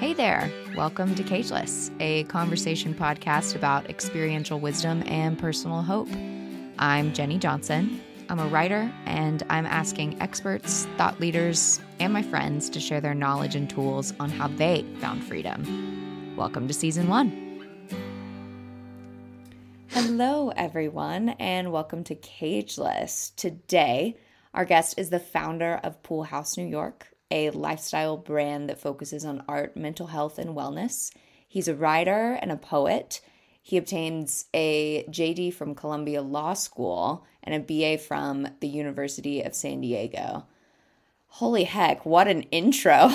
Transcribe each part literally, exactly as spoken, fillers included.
Hey there, welcome to Cageless, a conversation podcast about experiential wisdom and personal hope. I'm Jenny Johnson. I'm a writer, and I'm asking experts, thought leaders, and my friends to share their knowledge and tools on how they found freedom. Welcome to season one. Hello, everyone, and welcome to Cageless. Today, our guest is the founder of Pool House New York, a lifestyle brand that focuses on art, mental health, and wellness. He's a writer and a poet. He obtains a J D from Columbia Law School and a B A from the University of San Diego. Holy heck, what an intro.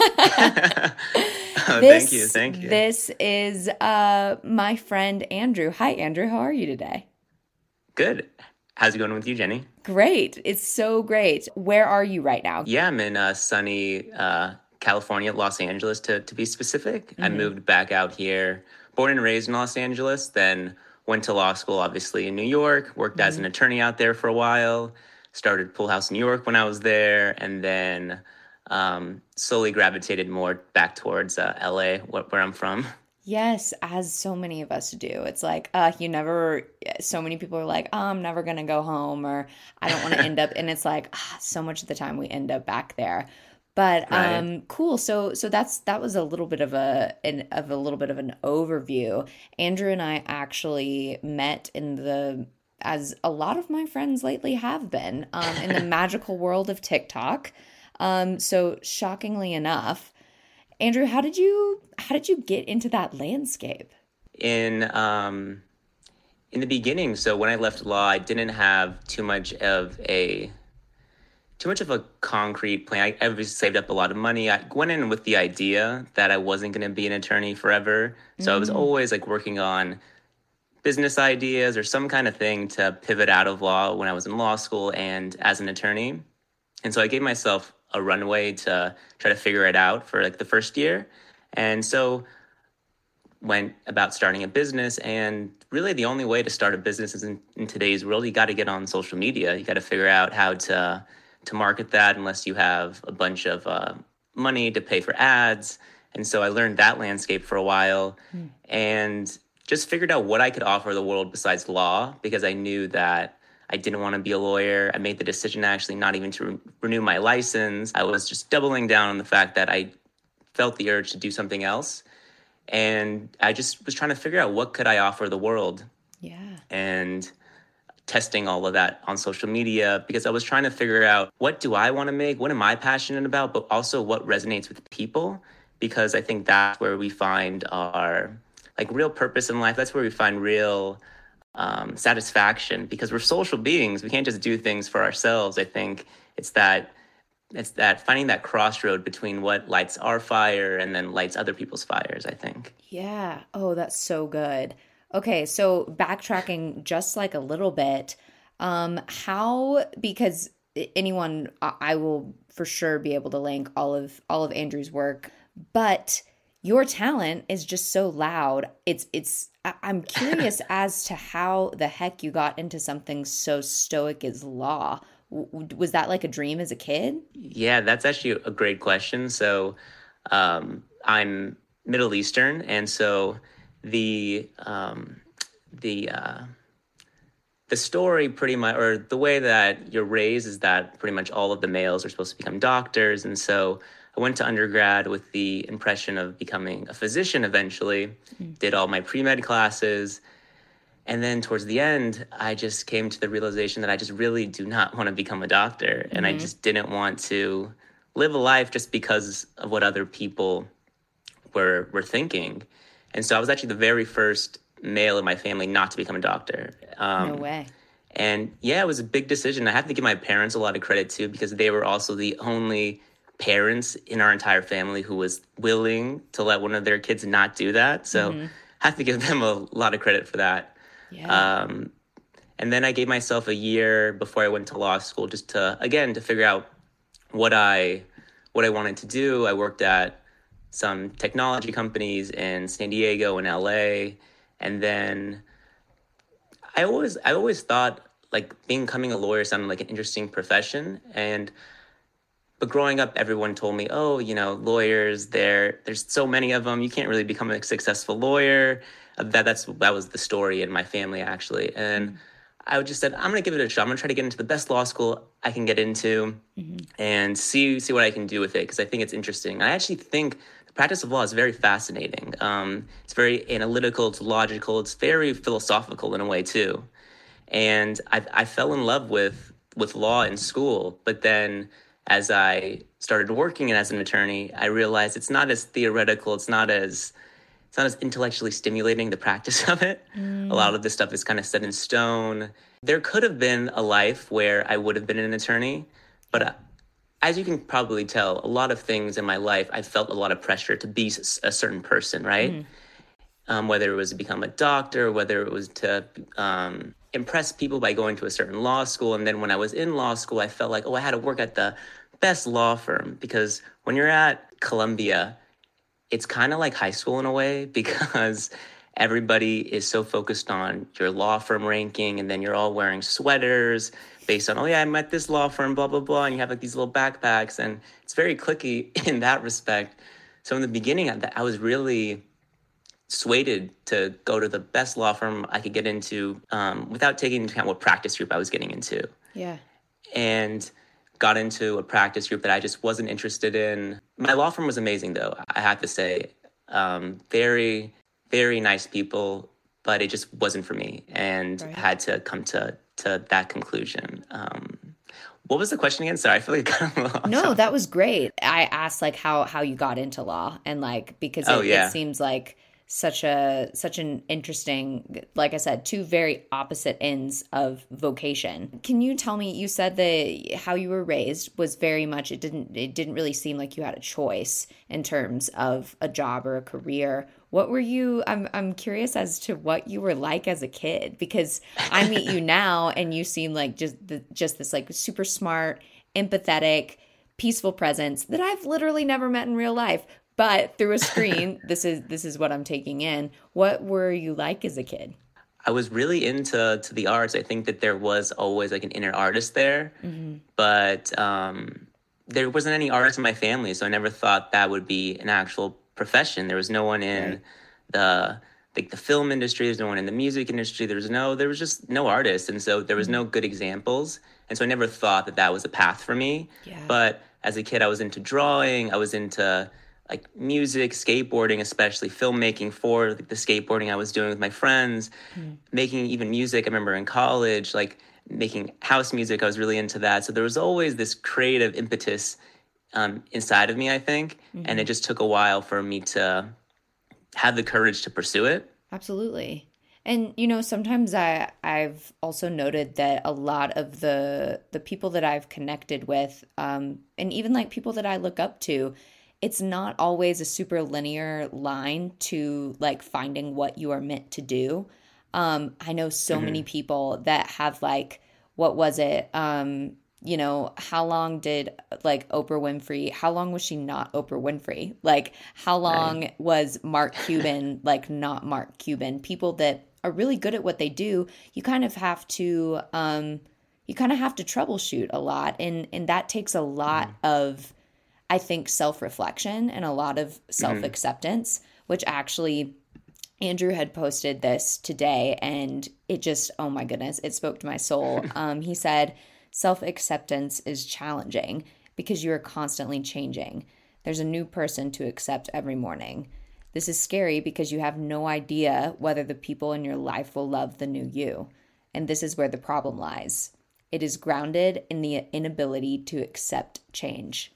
oh, this, thank you, thank you. This is uh, my friend Andrew. Hi, Andrew. How are you today? Good. How's it going with you, Jenny? Great. It's so great. Where are you right now? Yeah, I'm in uh, sunny uh, California, Los Angeles, to, to be specific. Mm-hmm. I moved back out here, born and raised in Los Angeles, then went to law school, obviously, in New York, worked mm-hmm. as an attorney out there for a while, started Pool House New York when I was there, and then um, slowly gravitated more back towards uh, L A, where, where I'm from. Yes, as so many of us do. It's like, uh, you never, so many people are like, oh, I'm never going to go home, or I don't want to end up, and it's like, ah, so much of the time we end up back there. But right. um, cool. So, so that's that was a little bit of a an, of a little bit of an overview. Andrew and I actually met in the, as a lot of my friends lately have been, um, in the magical world of TikTok. Um, so, shockingly enough. Andrew, how did you how did you get into that landscape? In um, in the beginning, so when I left law, I didn't have too much of a too much of a concrete plan. I, I saved up a lot of money. I went in with the idea that I wasn't going to be an attorney forever, so mm-hmm. I was always like working on business ideas or some kind of thing to pivot out of law when I was in law school and as an attorney. And so I gave myself a runway to try to figure it out for like the first year. And so went about starting a business. And really the only way to start a business is in, in today's world, you got to get on social media. You got to figure out how to, to market that unless you have a bunch of uh, money to pay for ads. And so I learned that landscape for a while mm. and just figured out what I could offer the world besides law, because I knew that I didn't want to be a lawyer. I made the decision actually not even to re- renew my license. I was just doubling down on the fact that I felt the urge to do something else. And I just was trying to figure out what could I offer the world. Yeah. And testing all of that on social media, because I was trying to figure out, what do I want to make? What am I passionate about? But also what resonates with people? Because I think that's where we find our like real purpose in life. That's where we find real Um, satisfaction, because we're social beings. We can't just do things for ourselves. I think it's that it's that finding that crossroad between what lights our fire and then lights other people's fires, I think. Yeah. Oh, that's so good. Okay, so backtracking just like a little bit, um, how, because anyone, I will for sure be able to link all of all of Andrew's work, but your talent is just so loud. It's it's. I'm curious as to how the heck you got into something so stoic as law. Was that like a dream as a kid? Yeah, that's actually a great question. So um, I'm Middle Eastern, and so the um, the uh, the story pretty much, or the way that you're raised, is that pretty much all of the males are supposed to become doctors, and so I went to undergrad with the impression of becoming a physician eventually, mm. did all my pre-med classes. And then towards the end, I just came to the realization that I just really do not want to become a doctor. Mm-hmm. And I just didn't want to live a life just because of what other people were were thinking. And so I was actually the very first male in my family not to become a doctor. Um, no way. And yeah, it was a big decision. I have to give my parents a lot of credit too, because they were also the only parents in our entire family who was willing to let one of their kids not do that. So mm-hmm. I have to give them a lot of credit for that. Yeah. Um, and then I gave myself a year before I went to law school just to, again, to figure out what I what I wanted to do. I worked at some technology companies in San Diego and L A. And then I always I always thought like becoming a lawyer sounded like an interesting profession. And But growing up, everyone told me, oh, you know, lawyers, there, there's so many of them. You can't really become a successful lawyer. Uh, That that's that was the story in my family, actually. And I would just said, I'm going to give it a shot. I'm going to try to get into the best law school I can get into Mm-hmm. and see see what I can do with it because I think it's interesting. I actually think the practice of law is very fascinating. Um, it's very analytical, it's logical, it's very philosophical in a way too. And I, I fell in love with with law in school, but then as I started working as an attorney, I realized it's not as theoretical. It's not as it's not as intellectually stimulating, the practice of it. A lot of this stuff is kind of set in stone. There could have been a life where I would have been an attorney, but uh, as you can probably tell, a lot of things in my life, I felt a lot of pressure to be s- a certain person, right? Um, whether it was to become a doctor, whether it was to um, impress people by going to a certain law school. And then when I was in law school, I felt like, oh, I had to work at the best law firm because when you're at Columbia, it's kind of like high school in a way because everybody is so focused on your law firm ranking and then you're all wearing sweaters based on, oh yeah, I'm at this law firm, blah, blah, blah. And you have like these little backpacks and it's very cliquey in that respect. So in the beginning, I I was really swayed to go to the best law firm I could get into um, without taking into account what practice group I was getting into. Yeah. And got into a practice group that I just wasn't interested in. My law firm was amazing, though, I have to say. Um, very, very nice people, but it just wasn't for me and Right. had to come to, to that conclusion. Um, what was the question again? Sorry, I feel like I got a little off No, topic. that was great. I asked like how how you got into law and like because Oh, it, it yeah. seems like such a such an interesting, like I said, two very opposite ends of vocation. Can you tell me, you said that how you were raised was very much, it didn't it didn't really seem like you had a choice in terms of a job or a career. What were you, I'm I'm curious as to what you were like as a kid because I meet you now and you seem like just the, just this like super smart, empathetic, peaceful presence that I've literally never met in real life. But through a screen, this is this is what I'm taking in. What were you like as a kid? I was really into to the arts. I think that there was always like an inner artist there, Mm-hmm. but um, there wasn't any artists in my family, so I never thought that would be an actual profession. There was no one in Right. the like the film industry. There's no one in the music industry. There was no. There was just no artists, and so there was Mm-hmm. no good examples. And so I never thought that that was a path for me. Yeah. But as a kid, I was into drawing. I was into like music, skateboarding, especially filmmaking for like, the skateboarding I was doing with my friends, making even music. I remember in college, like making house music. I was really into that. So there was always this creative impetus um, inside of me, I think, and it just took a while for me to have the courage to pursue it. Absolutely. And you know, sometimes I I've also noted that a lot of the the people that I've connected with, um, and even like people that I look up to, it's not always a super linear line to like finding what you are meant to do. Um, I know so many people that have like, what was it? Um, you know, how long did like Oprah Winfrey, how long was she not Oprah Winfrey? Like, how long Right. was Mark Cuban like not Mark Cuban? People that are really good at what they do, you kind of have to, um, you kind of have to troubleshoot a lot. And, and that takes a lot of, I think, self-reflection and a lot of self-acceptance, which actually Andrew had posted this today and it just, oh my goodness, it spoke to my soul. Um, he said, self-acceptance is challenging because you are constantly changing. There's a new person to accept every morning. This is scary because you have no idea whether the people in your life will love the new you. And this is where the problem lies. It is grounded in the inability to accept change.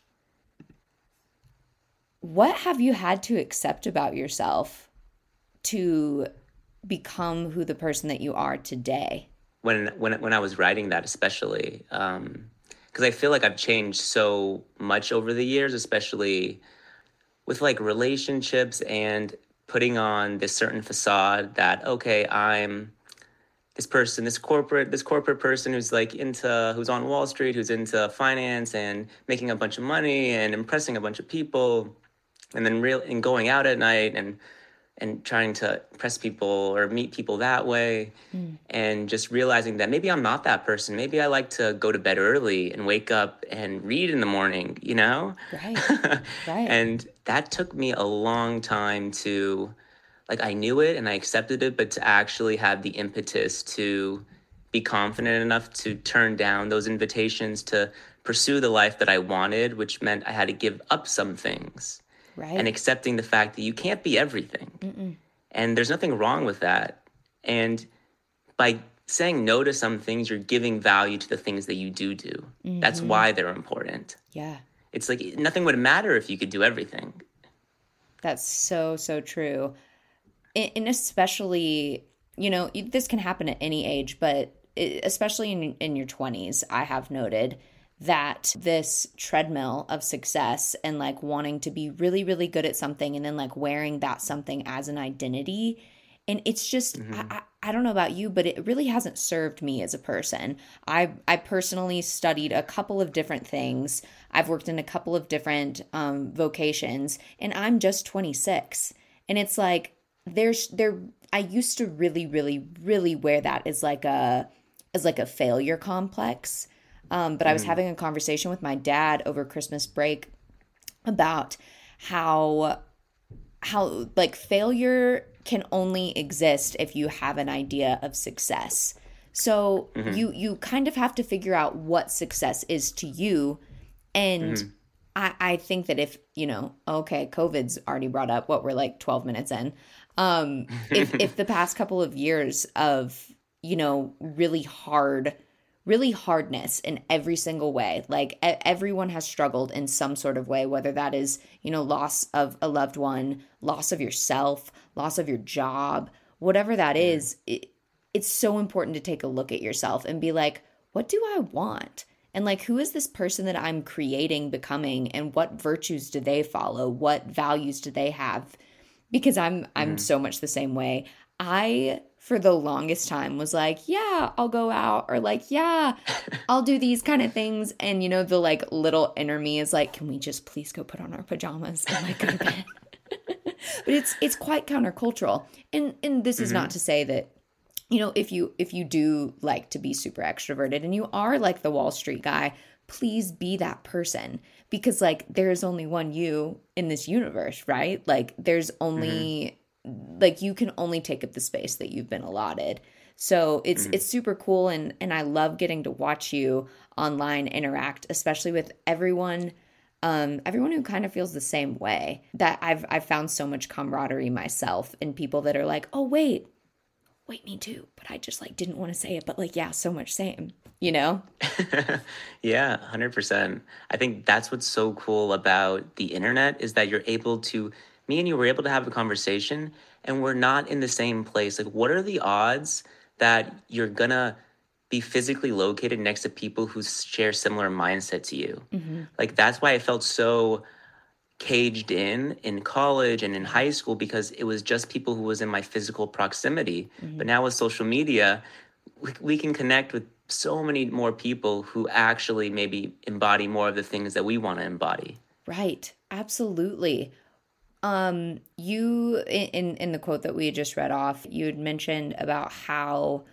What have you had to accept about yourself to become who the person that you are today? When when when I was writing that, especially, um, because I feel like I've changed so much over the years, especially with like relationships and putting on this certain facade that okay, I'm this person, this corporate, this corporate person who's like into, who's on Wall Street, who's into finance and making a bunch of money and impressing a bunch of people, and then real and going out at night and and trying to impress people or meet people that way. Mm. And just realizing that maybe I'm not that person. Maybe I like to go to bed early and wake up and read in the morning, you know? Right. Right. And that took me a long time to, like, I knew it and I accepted it, but to actually have the impetus to be confident enough to turn down those invitations to pursue the life that I wanted, which meant I had to give up some things. Right. And accepting the fact that you can't be everything. Mm-mm. And there's nothing wrong with that. And by saying no to some things, you're giving value to the things that you do do. Mm-hmm. That's why they're important. Yeah. It's like nothing would matter if you could do everything. That's so, so true. And especially, you know, this can happen at any age, but especially in, in your twenties, I have noted that this treadmill of success and like wanting to be really, really good at something and then like wearing that something as an identity. And it's just, mm-hmm. I, I don't know about you, but it really hasn't served me as a person. I, I personally studied a couple of different things. I've worked in a couple of different um, vocations, and I'm just twenty-six. And it's like, there's there, I used to really, really, really wear that as like a, as like a failure complex. Um, but I was mm. having a conversation with my dad over Christmas break about how, how like failure can only exist if you have an idea of success. So mm-hmm. you, you kind of have to figure out what success is to you. And mm-hmm. I, I think that if, you know, okay, COVID's already brought up what we're like twelve minutes in. Um, if, if the past couple of years of, you know, really hard really hardness in every single way. Like everyone has struggled in some sort of way, whether that is, you know, loss of a loved one, loss of yourself, loss of your job, whatever that is. It, it's so important to take a look at yourself and be like, what do I want? And like, who is this person that I'm creating, becoming, and what virtues do they follow? What values do they have? Because I'm, I'm mm-hmm. so much the same way. I, for the longest time, was like, yeah, I'll go out, or like, yeah, I'll do these kind of things. And, you know, the like little inner me is like, can we just please go put on our pajamas and like go to bed? But it's, it's quite countercultural. And, and this mm-hmm. is not to say that, you know, if you, if you do like to be super extroverted and you are like the Wall Street guy, please be that person, because like there's only one you in this universe, right? Like there's only... Mm-hmm. Like you can only take up the space that you've been allotted. So it's mm-hmm. it's super cool, and and I love getting to watch you online interact, especially with everyone um everyone who kind of feels the same way. That I've I've found so much camaraderie myself in people that are like, "Oh, wait. Wait, me too." But I just like didn't want to say it, but like yeah, so much same, you know? Yeah, one hundred percent. I think that's what's so cool about the internet is that you're able to me and you were able to have a conversation and we're not in the same place. Like, what are the odds that you're gonna be physically located next to people who share similar mindset to you? Mm-hmm. Like, that's why I felt so caged in in college and in high school, because it was just people who was in my physical proximity. Mm-hmm. But now with social media, we, we can connect with so many more people who actually maybe embody more of the things that we want to embody. Right. Absolutely. Um, you, in, in the quote that we had just read off, you had mentioned about how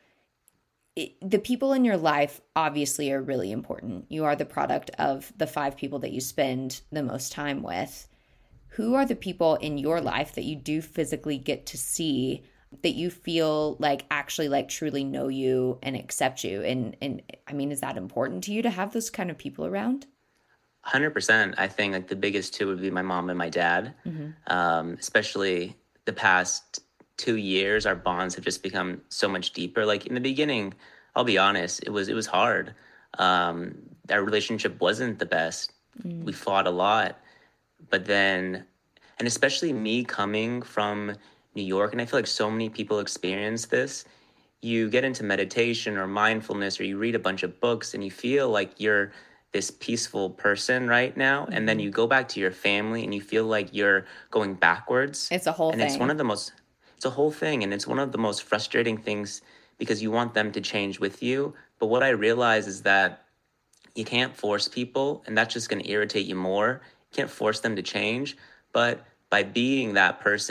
it, the people in your life obviously are really important. You are the product of the five people that you spend the most time with. Who are the people in your life that you do physically get to see, that you feel like actually like truly know you and accept you? And, and I mean, is that important to you to have those kind of people around? one hundred percent. I think like the biggest two would be my mom and my dad. Mm-hmm. Um, especially the past two years, our bonds have just become so much deeper. Like in the beginning, I'll be honest, it was it was hard. Um, our relationship wasn't the best. Mm. We fought a lot, but then, and especially me coming from New York, and I feel like so many people experience this. You get into meditation or mindfulness, or you read a bunch of books, and you feel like you're this peaceful person right now, mm-hmm. and then you go back to your family and you feel like you're going backwards. It's a whole and thing. And it's one of the most, it's a whole thing, and it's one of the most frustrating things because you want them to change with you. But what I realize is that you can't force people, and that's just going to irritate you more. You can't force them to change, but by being that person,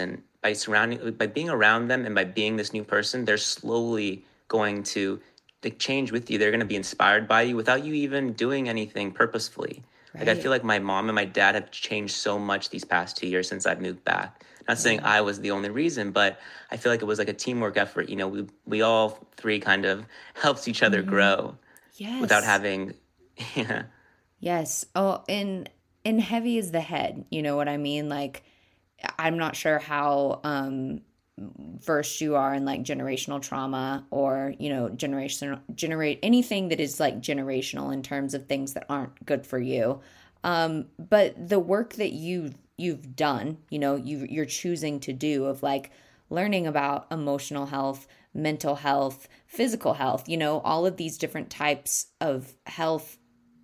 by surrounding, by being around them and by being this new person, they're slowly going to like change with you. They're going to be inspired by you without you even doing anything purposefully. Like I feel Right. like my mom and my dad have changed so much these past two years since I've moved back. Not saying Yeah. I was the only reason, but I feel like it was like a teamwork effort. You know, we we all three kind of helped each other Hmm. grow without Yes. having, yeah, Yes. Oh, and and heavy is the head. You know what I mean? Like, I'm not sure how um versed you are in like generational trauma or, you know, generational generate anything that is like generational in terms of things that aren't good for you. Um, but the work that you you've done, you know, you you're choosing to do of like learning about emotional health, mental health, physical health, you know, all of these different types of health,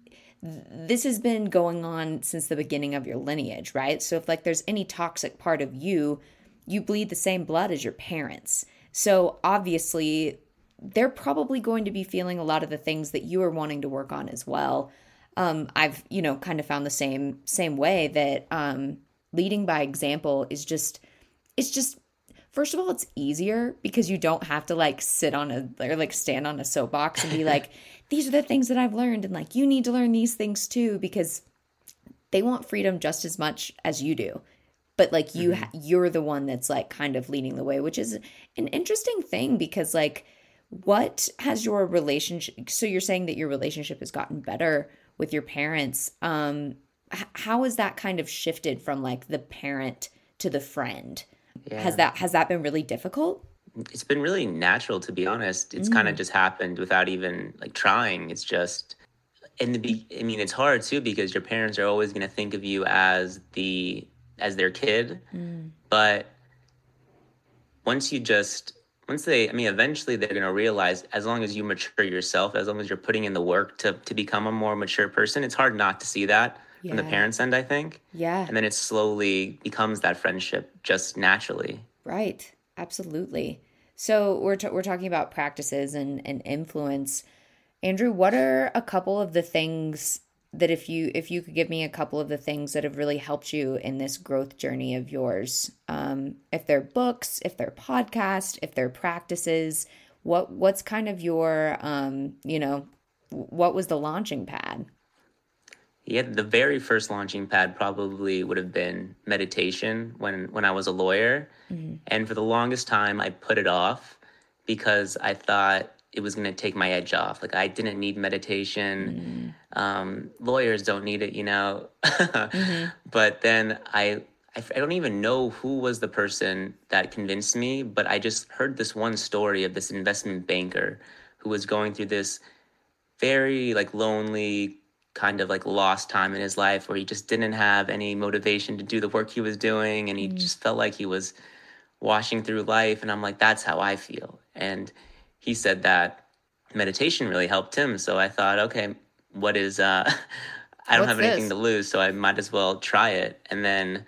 this has been going on since the beginning of your lineage, right? So if like there's any toxic part of you, you bleed the same blood as your parents. So obviously, they're probably going to be feeling a lot of the things that you are wanting to work on as well. Um, I've, you know, kind of found the same same way that um, leading by example is just it's just first of all, it's easier because you don't have to like sit on a or like stand on a soapbox and be like, these are the things that I've learned and like you need to learn these things too, because they want freedom just as much as you do. But like you hmm ha- you're the one that's like kind of leading the way, which is an interesting thing because like what has your relationship, so you're saying that your relationship has gotten better with your parents. Um h- how has that kind of shifted from like the parent to the friend? Has yeah. that has that been really difficult? It's been really natural, to be honest. It's kind of Mm, just happened without even like trying. It's just in the be I mean, it's hard too because your parents are always going to think of you as the as their kid, mm, but once you just once they I mean, eventually they're going to realize as long as you mature yourself, as long as you're putting in the work to to become a more mature person, it's hard not to see that from the yeah. parents' end, I think. Yeah. And then it slowly becomes that friendship just naturally. Right. Absolutely. So we're t- we're talking about practices and and influence. Andrew, what are a couple of the things that if you if you could give me a couple of the things that have really helped you in this growth journey of yours? Um, if they're books, if they're podcasts, if they're practices, what what's kind of your um, you know, what was the launching pad? Yeah, the very first launching pad probably would have been meditation when when I was a lawyer. Mm, And for the longest time I put it off because I thought it was going to take my edge off. Like I didn't need meditation. mm, Um, lawyers don't need it, you know. mm-hmm. But then I, I I don't even know who was the person that convinced me, but I just heard this one story of this investment banker who was going through this very like lonely kind of like lost time in his life where he just didn't have any motivation to do the work he was doing and he Mm, just felt like he was washing through life. And I'm like, that's how I feel. And he said that meditation really helped him. So I thought, okay, what is uh I don't what's have anything this? to lose, so I might as well try it. And then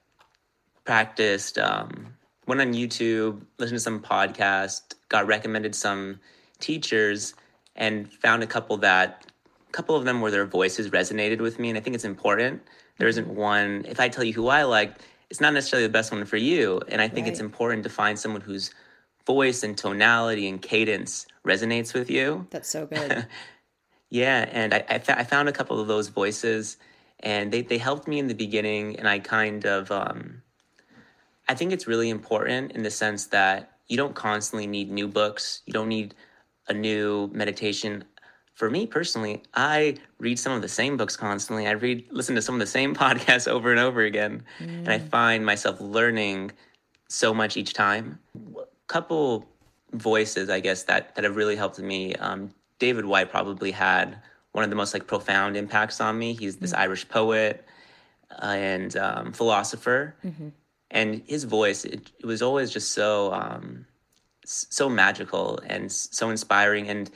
practiced, um, went on YouTube, listened to some podcast, got recommended some teachers, and found a couple that a couple of them where their voices resonated with me. And I think it's important. There isn't Hmm. one. If I tell you who I like, it's not necessarily the best one for you. And I think it's Right. important to find someone whose voice and tonality and cadence resonates with you. That's so good. Yeah, and I, I, fa- I found a couple of those voices, and they, they helped me in the beginning. And I kind of um, I think it's really important in the sense that you don't constantly need new books. You don't need a new meditation. For me personally, I read some of the same books constantly. I read, listen to some of the same podcasts over and over again, and I Mm, find myself learning so much each time. Couple voices, I guess, that that have really helped me. Um, David White probably had one of the most like profound impacts on me. He's this mm, Irish poet uh, and um, philosopher, mm-hmm. and his voice it, it was always just so um so magical and so inspiring. And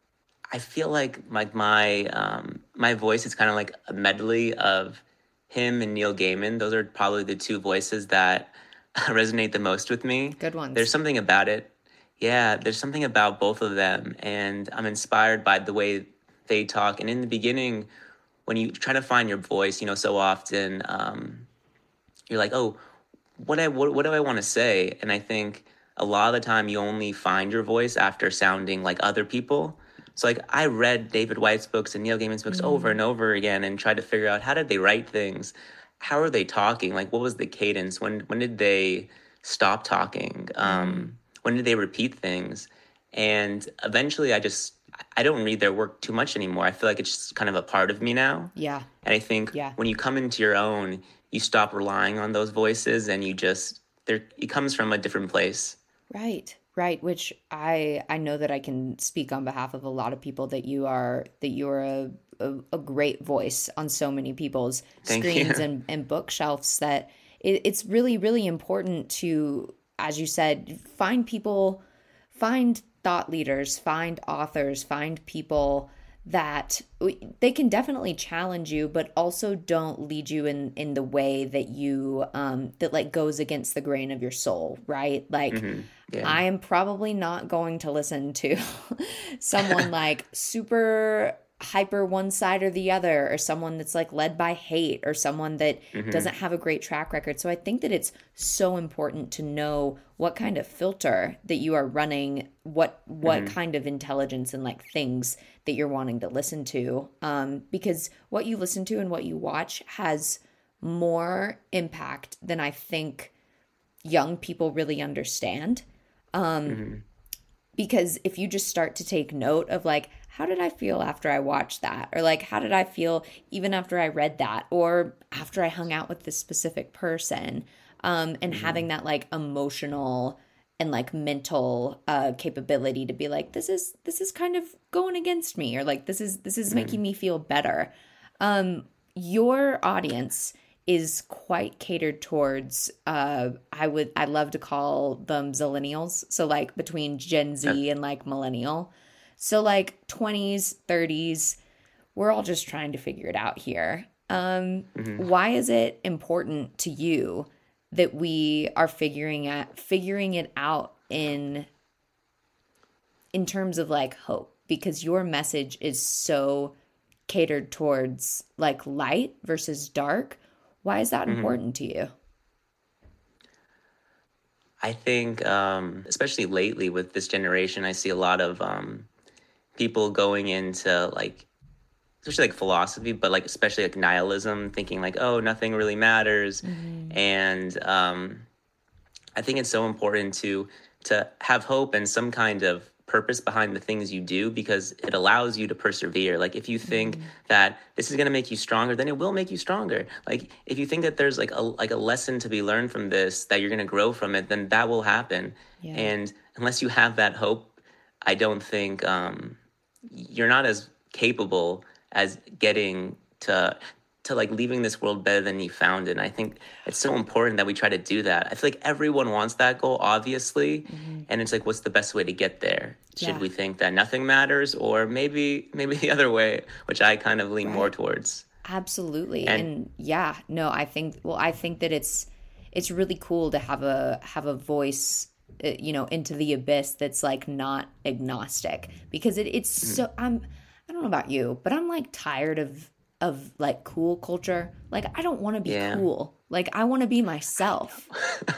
I feel like like my um my voice is kind of like a medley of him and Neil Gaiman. Those are probably the two voices that resonate the most with me. Good There's ones. something about it. Yeah, there's something about both of them, and I'm inspired by the way they talk. And in the beginning, when you try to find your voice, you know, so often um, you're like, oh, what I what, what do I want to say? And I think a lot of the time you only find your voice after sounding like other people. So like I read David White's books and Neil Gaiman's books over Mm, and over again and tried to figure out how did they write things? How are they talking? Like what was the cadence? When when did they stop talking? mm, Um, when did they repeat things? And eventually I just I don't read their work too much anymore. I feel like it's just kind of a part of me now. yeah, And I think yeah. when you come into your own, you stop relying on those voices and you just there it comes from a different place. Right, right. Which I I know that I can speak on behalf of a lot of people that you are that you are a a, a great voice on so many people's Thank you. screens and and bookshelves that it, it's really really important to, as you said, find people, find thought leaders, find authors, find people that they can definitely challenge you but also don't lead you in in the way that you um that like goes against the grain of your soul, right? Like hmm Yeah. I am probably not going to listen to someone like super hyper one side or the other, or someone that's like led by hate, or someone that hmm doesn't have a great track record. So I think that it's so important to know what kind of filter that you are running, what what hmm kind of intelligence and like things that you're wanting to listen to. Um, because what you listen to and what you watch has more impact than I think young people really understand. Um, hmm because if you just start to take note of like, how did I feel after I watched that? Or like, how did I feel even after I read that? Or after I hung out with this specific person? Um, and hmm having that like emotional and like mental uh capability to be like, this is this is kind of going against me, or like this is this is making hmm me feel better. Um, your audience is quite catered towards uh I would I love to call them zillennials. So like between Gen Z and like millennial. So like twenties, thirties, we're all just trying to figure it out here. Um hmm why is it important to you that we are figuring at figuring it out in in terms of like hope? Because your message is so catered towards like light versus dark. Why is that hmm important to you? I think, um, especially lately with this generation, I see a lot of um, people going into like, especially like philosophy, but like especially like nihilism, thinking like, oh, nothing really matters, Hmm. and um, I think it's so important to to have hope and some kind of purpose behind the things you do because it allows you to persevere. Like if you think Hmm. that this is going to make you stronger, then it will make you stronger. Like if you think that there's like a like a lesson to be learned from this, that you're going to grow from it, then that will happen. Yeah. And unless you have that hope, I don't think um, you're not as capable as getting to to like leaving this world better than you found it. And I think it's so important that we try to do that. I feel like everyone wants that goal, obviously, Hmm. and it's like, what's the best way to get there? Should Yeah. we think that nothing matters, or maybe maybe the other way, which I kind of lean more Right. towards? Absolutely. And And yeah, no, I think well, I think that it's it's really cool to have a have a voice uh, you know, into the abyss that's like not agnostic, because it it's mm, so I'm I don't know about you, but I'm like tired of of like cool culture. Like I don't want to be yeah, cool. Like I want to be myself.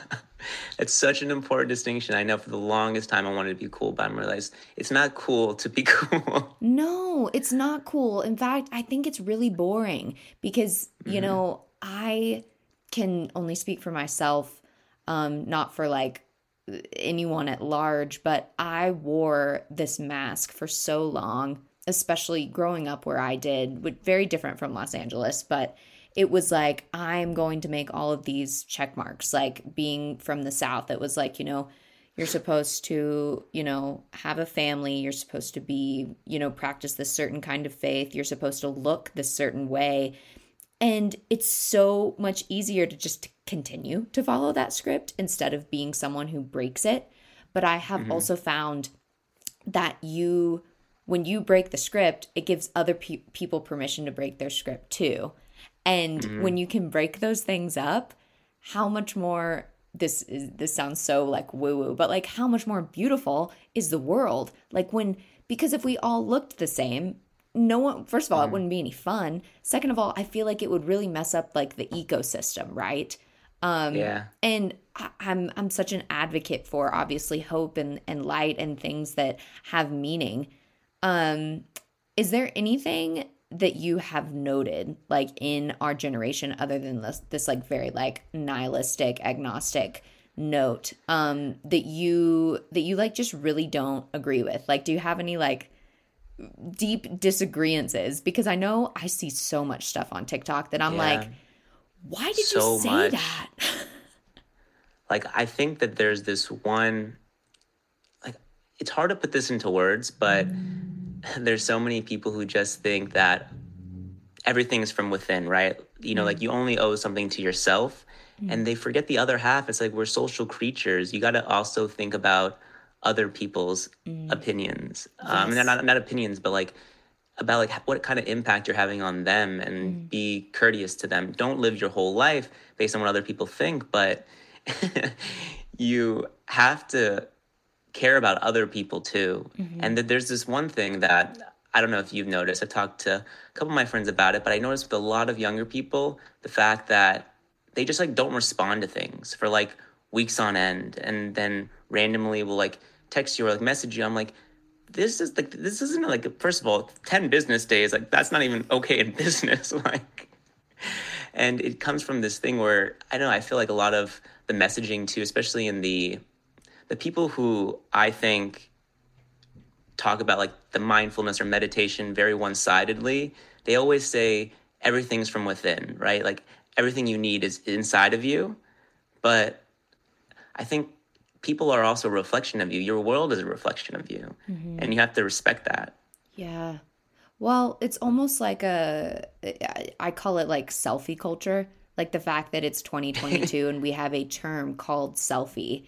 it's such an important distinction. I know for the longest time I wanted to be cool, but I realized it's not cool to be cool. No, it's not cool. In fact, I think it's really boring because, you hmm know, I can only speak for myself, um, not for like anyone at large, but I wore this mask for so long, especially growing up where I did, with very different from Los Angeles, but it was like I'm going to make all of these check marks. Like being from the South, it was like, you know, you're supposed to, you know, have a family, you're supposed to be, you know, practice this certain kind of faith, you're supposed to look this certain way. And it's so much easier to just continue to follow that script instead of being someone who breaks it. But I have hmm also found that you, when you break the script, it gives other pe- people permission to break their script too. And hmm when you can break those things up, how much more this is this sounds so like woo woo, but like how much more beautiful is the world? Like when because if we all looked the same, no one, first of all, it hmm wouldn't be any fun. Second of all, I feel like it would really mess up like the ecosystem, right? Yeah. And I- I'm I'm such an advocate for obviously hope and and light and things that have meaning. Um, is there anything that you have noted like in our generation other than this this like very like nihilistic agnostic note um that you that you like just really don't agree with? Like do you have any like deep disagreements? Because I know I see so much stuff on TikTok that I'm Yeah. like, why did you So say much. that? Like, I think that there's this one, like, it's hard to put this into words, but there's so many people who just think that everything's from within, right? You know, like Mm, you only owe something to yourself, mm, and they forget the other half. It's like we're social creatures. You got to also think about other people's mm. opinions. Um, and Yes. not not opinions, but like about like what kind of impact you're having on them, and Mm, be courteous to them. Don't live your whole life based on what other people think, but you have to care about other people too. mhm, And that there's this one thing that I don't know if you've noticed. I've talked to a couple of my friends about it, but I noticed with a lot of younger people, the fact that they just like don't respond to things for like weeks on end, and then randomly will like text you or like message you. I'm like, this is like this isn't like, first of all, ten business days, like that's not even okay in business. Like, and it comes from this thing where I don't know, I feel like a lot of the messaging too, especially in the the people who I think talk about like the mindfulness or meditation very one-sidedly, they always say everything's from within, right? Like everything you need is inside of you. But I think people are also a reflection of you. Your world is a reflection of you, mhm. and you have to respect that. Yeah. Well, it's almost like a, I I call it like selfie culture, like the fact that it's twenty twenty-two and we have a term called selfie.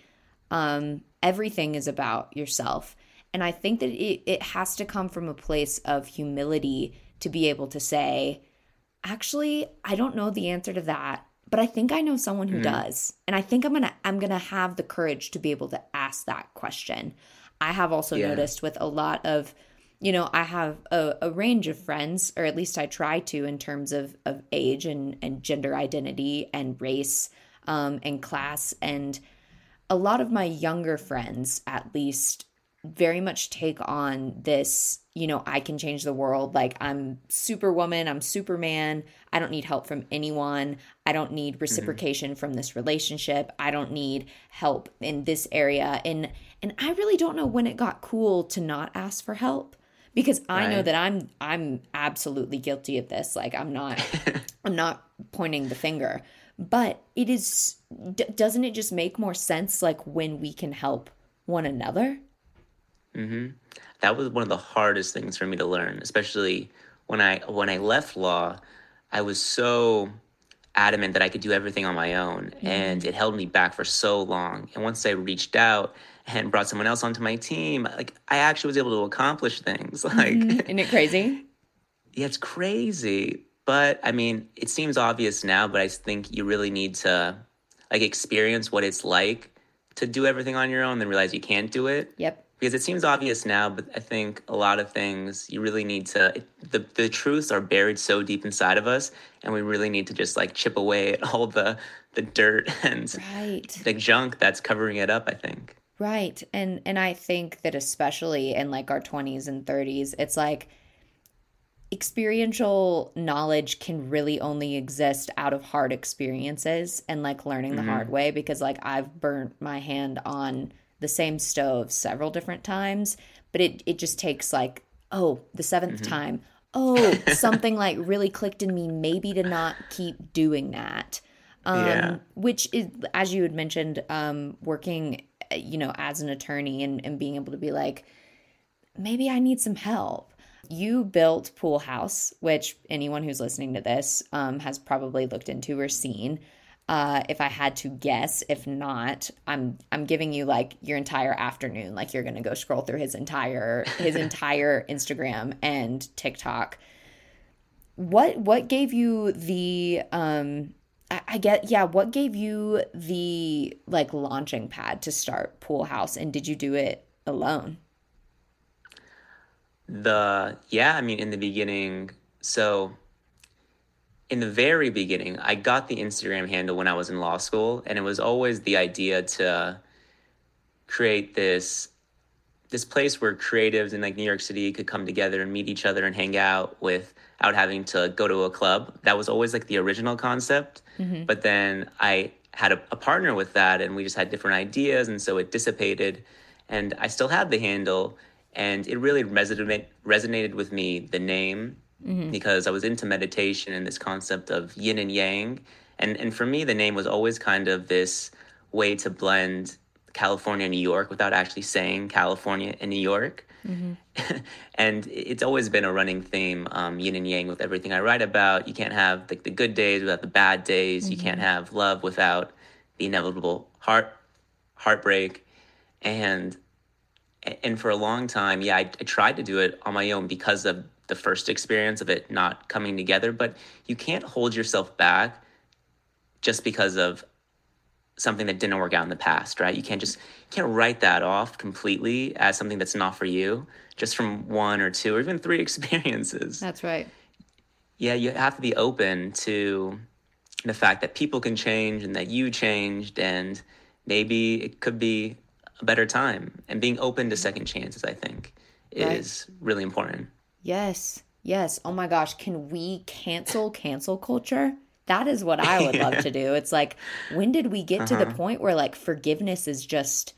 Um, everything is about yourself. And I think that it, it has to come from a place of humility to be able to say, actually, I don't know the answer to that, but I think I know someone who Hmm. does. And I think I'm going to I'm going to have the courage to be able to ask that question. I have also Yeah. noticed with a lot of, you know, I have a, a range of friends, or at least I try to, in terms of of age and and gender identity and race, um, and class. And a lot of my younger friends, at least, very much take on this, you know, I can change the world. Like, I'm superwoman, I'm Superman. I don't need help from anyone. I don't need Hmm. reciprocation from this relationship. I don't need help in this area. And and I really don't know when it got cool to not ask for help, because I know Right. that I'm I'm absolutely guilty of this. Like, I'm not I'm not pointing the finger, but it is, d- doesn't it just make more sense like when we can help one another? Hmm. That was one of the hardest things for me to learn, especially when I when I left law. I was so adamant that I could do everything on my own, and Mm, it held me back for so long. And once I reached out and brought someone else onto my team, like I actually was able to accomplish things. hmm. Like, Isn't it crazy? yeah, it's crazy. But I mean, it seems obvious now, but I think you really need to like experience what it's like to do everything on your own, then realize you can't do it. Yep. Because it seems obvious now, but I think a lot of things you really need to, it, the, the truths are buried so deep inside of us, and we really need to just like chip away at all the, the dirt and Right. the junk that's covering it up, I think. Right. And and I think that especially in like our twenties and thirties, it's like experiential knowledge can really only exist out of hard experiences and like learning the hard Hmm. way, because like I've burnt my hand on the same stove several different times, but it it just takes like, oh, the seventh Hmm. time, oh, something like really clicked in me maybe to not keep doing that. Yeah. Um which is, as you had mentioned, um working, uh, you know, as an attorney, and and being able to be like, maybe I need some help. You built Pool House, which anyone who's listening to this um, has probably looked into or seen. Uh, if I had to guess, if not, I'm I'm giving you like your entire afternoon. Like, you're gonna go scroll through his entire his entire Instagram and TikTok. What what gave you the um I, I get yeah, what gave you the like launching pad to start Pool House, and did you do it alone? The, yeah, I mean, in the beginning, so in the very beginning, I got the Instagram handle when I was in law school, and it was always the idea to create this this place where creatives in like New York City could come together and meet each other and hang out without having to go to a club. That was always like the original concept. Mm-hmm. But then I had a, a partner with that, and we just had different ideas, and so it dissipated. And I still have the handle, and it really resonated resonated with me, the name, mm-hmm. because I was into meditation and this concept of yin and yang. And and for me, the name was always kind of this way to blend California and New York without actually saying California and New York. Mm-hmm. And it's always been a running theme, um, yin and yang, with everything I write about. You can't have like the good days without the bad days. Mm-hmm. You can't have love without the inevitable heart heartbreak. And and for a long time, yeah, I, I tried to do it on my own because of the first experience of it not coming together. But you can't hold yourself back just because of something that didn't work out in the past, right? You can't just you can't write that off completely as something that's not for you just from one or two or even three experiences. That's right. Yeah, you have to be open to the fact that people can change and that you changed, and maybe it could be a better time. And being open to second chances, I think, is right. really important. Yes. Yes. Oh my gosh. Can we cancel cancel culture? That is what I would love to do. It's like, when did we get uh-huh. to the point where like forgiveness is just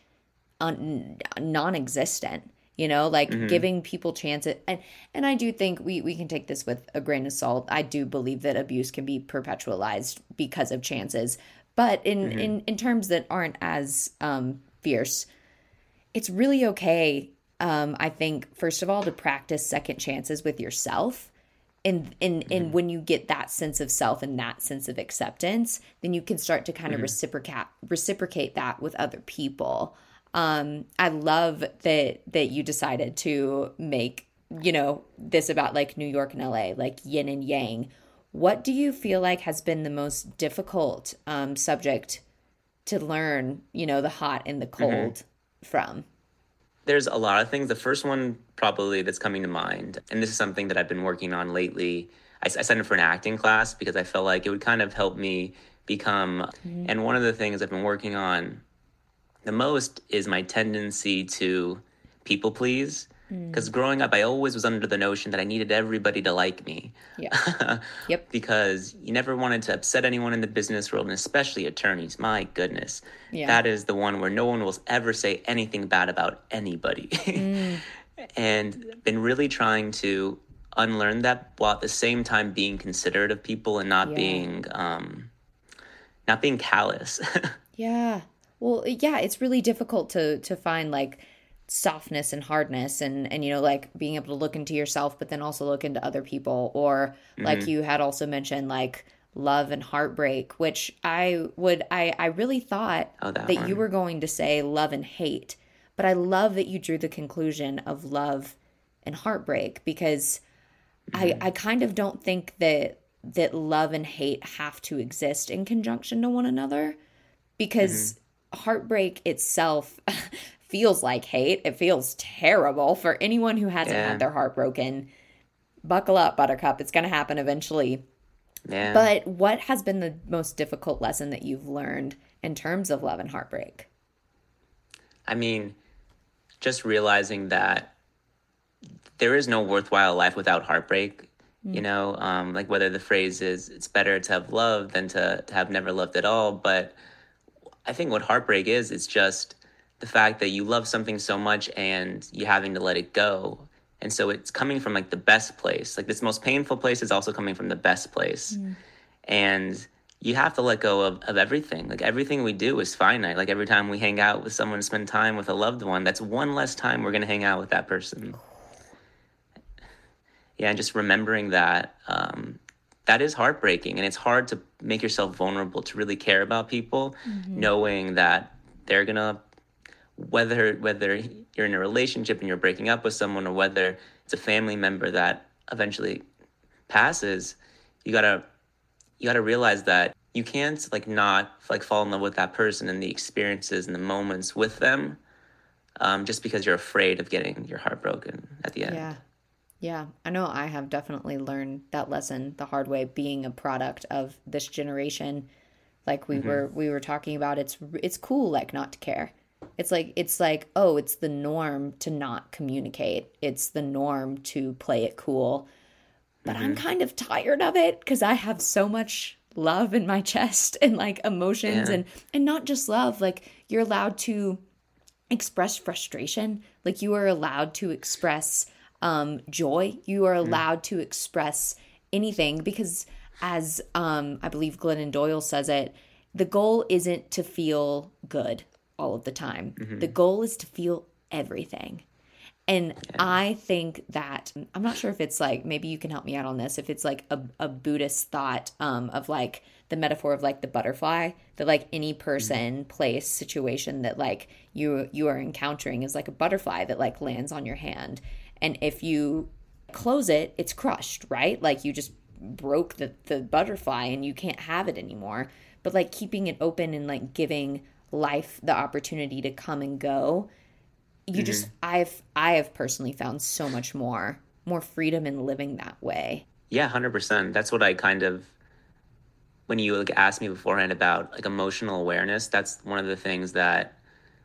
un- non-existent, you know, like mm-hmm. giving people chances. And, and I do think we, we can take this with a grain of salt. I do believe that abuse can be perpetualized because of chances, but in, mm-hmm. in, in terms that aren't as um, fierce, it's really okay. Um, I think, first of all, to practice second chances with yourself. And, and, and when you get that sense of self and that sense of acceptance, then you can start to kind mm-hmm. of reciprocate reciprocate that with other people. Um, I love that that you decided to make, you know, this about like New York and L A, like yin and yang. What do you feel like has been the most difficult um, subject to learn, you know, the hot and the cold mm-hmm. from? There's a lot of things. The first one probably that's coming to mind, and this is something that I've been working on lately. I, I signed up for an acting class because I felt like it would kind of help me become, mm-hmm. and one of the things I've been working on the most is my tendency to people please. Because mm. growing up, I always was under the notion that I needed everybody to like me. Yeah. Yep. Because you never wanted to upset anyone in the business world, and especially attorneys. My goodness. Yeah. That is the one where no one will ever say anything bad about anybody. Mm. And been really trying to unlearn that while at the same time being considerate of people and not yeah. being um, not being callous. Yeah. Well, yeah, it's really difficult to to find like softness and hardness and and you know, like being able to look into yourself but then also look into other people, or like mm-hmm. you had also mentioned like love and heartbreak, which I would I I really thought oh, that, that you were going to say love and hate, but I love that you drew the conclusion of love and heartbreak, because mm-hmm. I I kind of don't think that that love and hate have to exist in conjunction to one another, because mm-hmm. heartbreak itself feels like hate. It feels terrible for anyone who hasn't yeah. had their heart broken. Buckle up, Buttercup. It's going to happen eventually. Yeah. But what has been the most difficult lesson that you've learned in terms of love and heartbreak? I mean, just realizing that there is no worthwhile life without heartbreak. Mm. You know, um, like whether the phrase is, it's better to have loved than to, to have never loved at all. But I think what heartbreak is, it's just the fact that you love something so much and you having to let it go. And so it's coming from like the best place. Like this most painful place is also coming from the best place. Mm. And you have to let go of, of everything. Like everything we do is finite. Like every time we hang out with someone, spend time with a loved one, that's one less time we're going to hang out with that person. Yeah, and just remembering that, um, that is heartbreaking. And it's hard to make yourself vulnerable to really care about people, mm-hmm. knowing that they're going to, whether whether you're in a relationship and you're breaking up with someone, or whether it's a family member that eventually passes, you gotta you gotta realize that you can't like not like fall in love with that person and the experiences and the moments with them, um, just because you're afraid of getting your heart broken at the end. Yeah, Yeah, I know I have definitely learned that lesson the hard way being a product of this generation. Like we Hmm. were we were talking about, it's it's cool like not to care. It's like it's like, oh, it's the norm to not communicate. It's the norm to play it cool. But I'm Hmm. kind of tired of it because I have so much love in my chest and like emotions, Yeah. and and not just love, like you're allowed to express frustration. Like you are allowed to express um, joy. You are Mm. allowed to express anything because, as um, I believe Glennon Doyle says it, the goal isn't to feel good all of the time. The Hmm. goal is to feel everything. And Yeah. I think that I'm not sure if it's like, maybe you can help me out on this, if it's like a, a Buddhist thought um, of like the metaphor of like the butterfly, that like any Hmm. person, place, situation that like you you are encountering is like a butterfly that like lands on your hand. And if you close it, it's crushed, right? Like you just broke the, the butterfly and you can't have it anymore. But like keeping it open and like giving life the opportunity to come and go, you just Hmm. I've I have personally found so much more more freedom in living that way. Yeah, one hundred percent. That's what I kind of, when you like asked me beforehand about like emotional awareness, that's one of the things that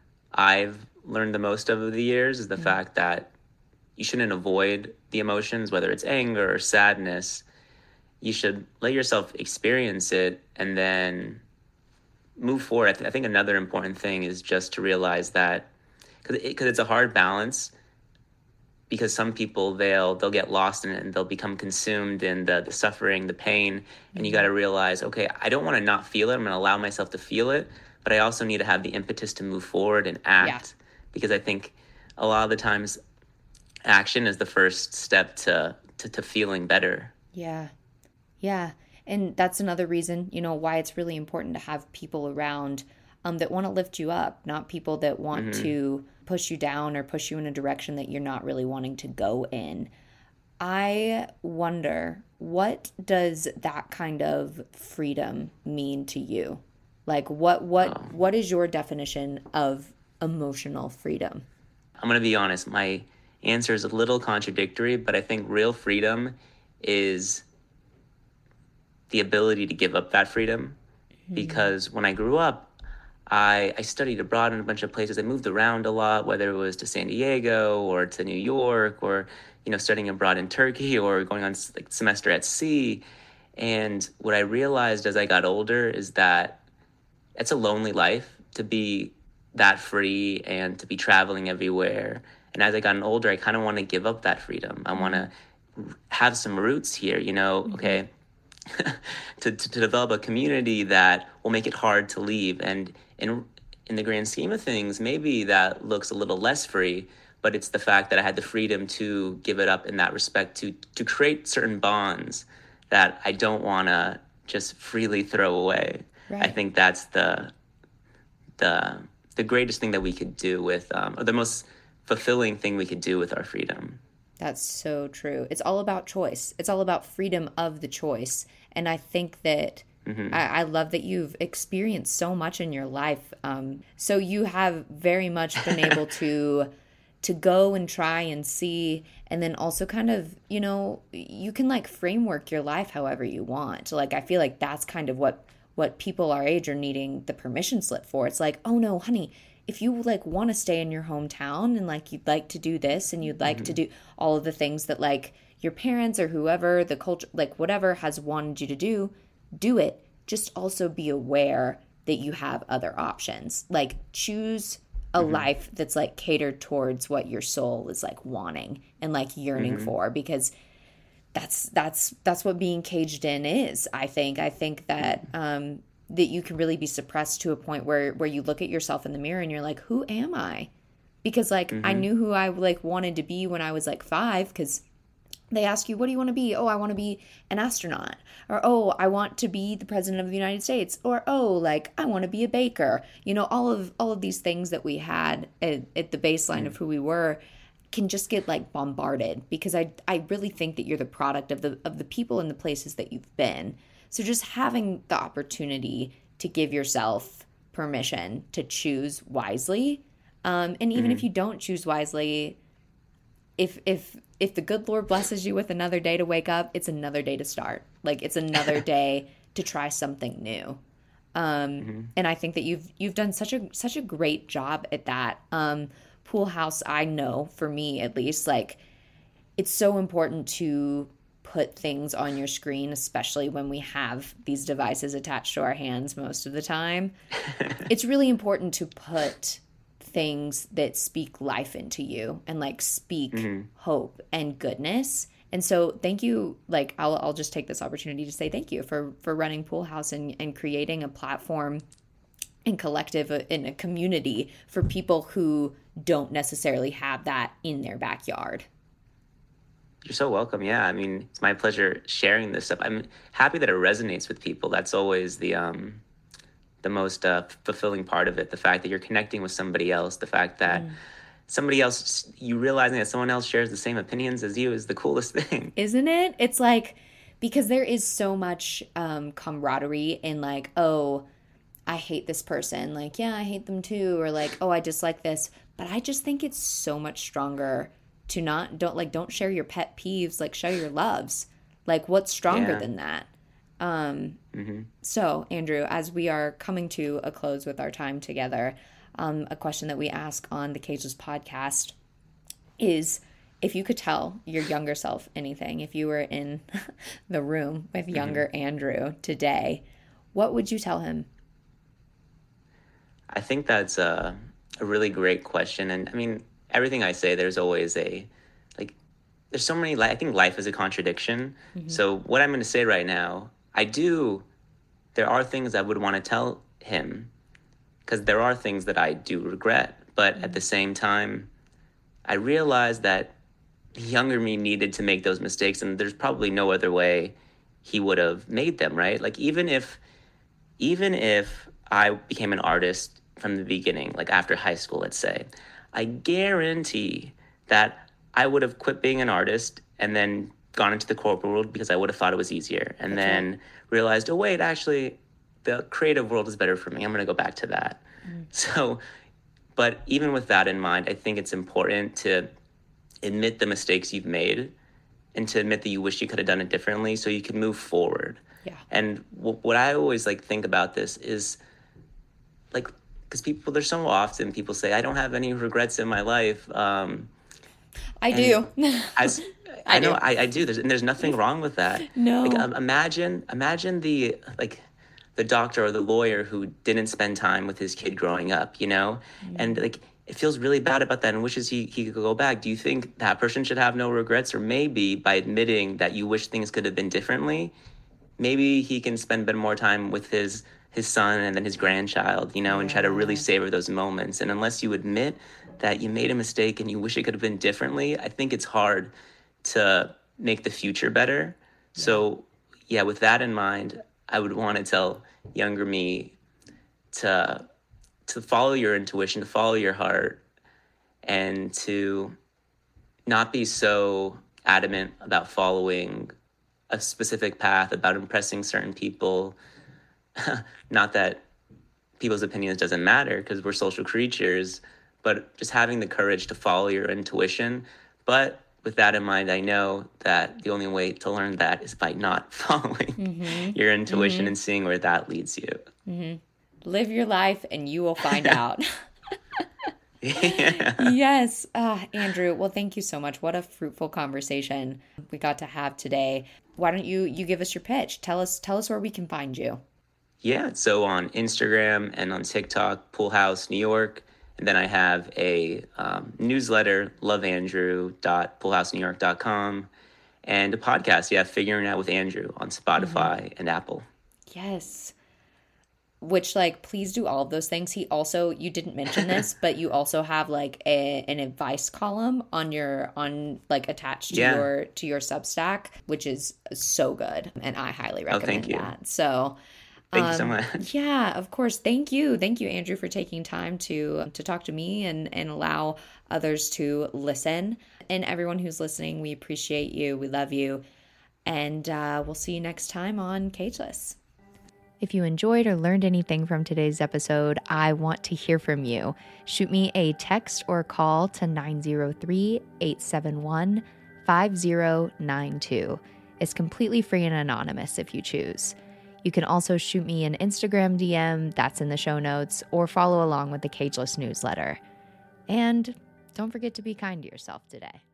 I've learned the most over the years is the Mm. fact that you shouldn't avoid the emotions, whether it's anger or sadness. You should let yourself experience it and then move forward. I, th- I think another important thing is just to realize that because it, 'cause it's a hard balance, because some people they'll they'll get lost in it and they'll become consumed in the, the suffering, the pain, and you got Mm. to realize, okay, I don't want to not feel it. I'm going to allow myself to feel it, but I also need to have the impetus to move forward and Yeah. act, because I think a lot of the times action is the first step to to, to feeling better. Yeah. Yeah. And that's another reason, you know, why it's really important to have people around um, that want to lift you up, not people that want Hmm. to push you down or push you in a direction that you're not really wanting to go in. I wonder, what does that kind of freedom mean to you? Like what what Um, what is your definition of emotional freedom? I'm going to be honest. My answer is a little contradictory, but I think real freedom is the ability to give up that freedom, Mm. because when I grew up, I, I studied abroad in a bunch of places. I moved around a lot, whether it was to San Diego or to New York, or you know, studying abroad in Turkey, or going on like semester at sea. And what I realized as I got older is that it's a lonely life to be that free and to be traveling everywhere. And as I gotten older, I kind of want to give up that freedom. I want Mm. to have some roots here. You know, Mhm. okay, to, to, to develop a community that will make it hard to leave. And in in the grand scheme of things, maybe that looks a little less free, but it's the fact that I had the freedom to give it up in that respect, to to create certain bonds that I don't want to just freely throw away. I Right. think that's the the the greatest thing that we could do with, um, or the most fulfilling thing we could do with our freedom. That's so true. It's all about choice. It's all about freedom of the choice. And I think that Hmm. I, I love that you've experienced so much in your life. Um, so you have very much been able to to go and try and see, and then also kind of, you know, you can like framework your life however you want. Like I feel like that's kind of what what people our age are needing the permission slip for. It's like, oh no, honey, if you like want to stay in your hometown and like you'd like to do this and you'd like to Hmm. do all of the things that like your parents or whoever the culture, like whatever has wanted you to do, do it. Just also be aware that you have other options. Like choose a Hmm. life that's like catered towards what your soul is like wanting and like yearning Hmm. for, because that's that's that's what being caged in is. I think I think that um that you can really be suppressed to a point where where you look at yourself in the mirror and you're like, who am I? Because like I Hmm. knew who I like wanted to be when I was like five, because they ask you, what do you want to be? Oh, I want to be an astronaut. Or, oh, I want to be the president of the United States. Or, oh, like, I want to be a baker. You know, all of all of these things that we had at, at the baseline Hmm. of who we were can just get like bombarded, because I I really think that you're the product of the of the people and the places that you've been. So just having the opportunity to give yourself permission to choose wisely. Um, and even if Hmm. you don't choose wisely, if if if the good Lord blesses you with another day to wake up, it's another day to start. Like it's another day to try something new. Um, mm-hmm. And I think that you've you've done such a such a great job at that. Um, Pool House, I know for me at least, like it's so important to put things on your screen, especially when we have these devices attached to our hands most of the time. It's really important to put things that speak life into you and like speak mm-hmm. hope and goodness. And so thank you. Like I'll, I'll just take this opportunity to say thank you for, for running Pool House and, and creating a platform and collective in a community for people who don't necessarily have that in their backyard. You're so welcome. Yeah. I mean, it's my pleasure sharing this stuff. I'm happy that it resonates with people. That's always the, um, the most uh, fulfilling part of it. The fact that you're connecting with somebody else, the fact that mm. somebody else, you realizing that someone else shares the same opinions as you is the coolest thing. Isn't it? It's like, because there is so much um, camaraderie in like, oh, I hate this person. Like, yeah, I hate them too. Or like, oh, I dislike this. But I just think it's so much stronger to not, don't like, don't share your pet peeves, like share your loves. Like what's stronger yeah. than that? Um, mm-hmm. So Andrew, as we are coming to a close with our time together, um, a question that we ask on the Cageless podcast is, if you could tell your younger self anything, if you were in the room with younger mm-hmm. Andrew today, what would you tell him? I think that's a, a really great question. And I mean, everything I say, there's always a, like, there's so many, I think life is a contradiction. Mm-hmm. So what I'm going to say right now, I do, there are things I would want to tell him because there are things that I do regret. But mm-hmm. at the same time, I realized that younger me needed to make those mistakes, and there's probably no other way he would have made them, right? Like even if, even if I became an artist from the beginning, like after high school, let's say, I guarantee that I would have quit being an artist and then gone into the corporate world because I would have thought it was easier, and That's then right. realized, oh wait, actually the creative world is better for me. I'm going to go back to that. Mm. So, but even with that in mind, I think it's important to admit the mistakes you've made and to admit that you wish you could have done it differently so you can move forward. Yeah. And w- what I always like think about this is like, because people, there's so often people say, I don't have any regrets in my life. Um, I do. as I, I know, do. I, I do. There's, and there's nothing wrong with that. No. Like, um, imagine, imagine the, like, the doctor or the lawyer who didn't spend time with his kid growing up, you know? Mm. And like, it feels really bad about that and wishes he, he could go back. Do you think that person should have no regrets? Or maybe by admitting that you wish things could have been differently, maybe he can spend a bit more time with his his son and then his grandchild, you know, yeah. and try to really savor those moments. And unless you admit that you made a mistake and you wish it could have been differently, I think it's hard to make the future better. Yeah. So, yeah, with that in mind, I would want to tell younger me to to follow your intuition, to follow your heart, and to not be so adamant about following a specific path, about impressing certain people. Not that people's opinions doesn't matter because we're social creatures, but just having the courage to follow your intuition. But with that in mind, I know that the only way to learn that is by not following mm-hmm. your intuition mm-hmm. and seeing where that leads you. Mm-hmm. Live your life and you will find out. Yeah. Yes. Uh, Andrew, well, thank you so much. What a fruitful conversation we got to have today. Why don't you, you give us your pitch? Tell us, tell us where we can find you. Yeah. So on Instagram and on TikTok, Pool House New York. And then I have a um, newsletter, love andrew dot pool house new york dot com, and a podcast, yeah, Figuring Out with Andrew on Spotify mm-hmm. and Apple. Yes. Which, like, please do all of those things. He also, you didn't mention this, but you also have like a, an advice column on your, on like attached to yeah. your, to your Substack, which is so good. And I highly recommend oh, thank you. that. So Thank um, you so much. Yeah, of course. Thank you. Thank you, Andrew, for taking time to to talk to me and, and allow others to listen. And everyone who's listening, we appreciate you. We love you. And uh, we'll see you next time on Cageless. If you enjoyed or learned anything from today's episode, I want to hear from you. Shoot me a text or call to nine zero three, eight seven one, five zero nine two. It's completely free and anonymous if you choose. You can also shoot me an Instagram D M, that's in the show notes, or follow along with the Cageless newsletter. And don't forget to be kind to yourself today.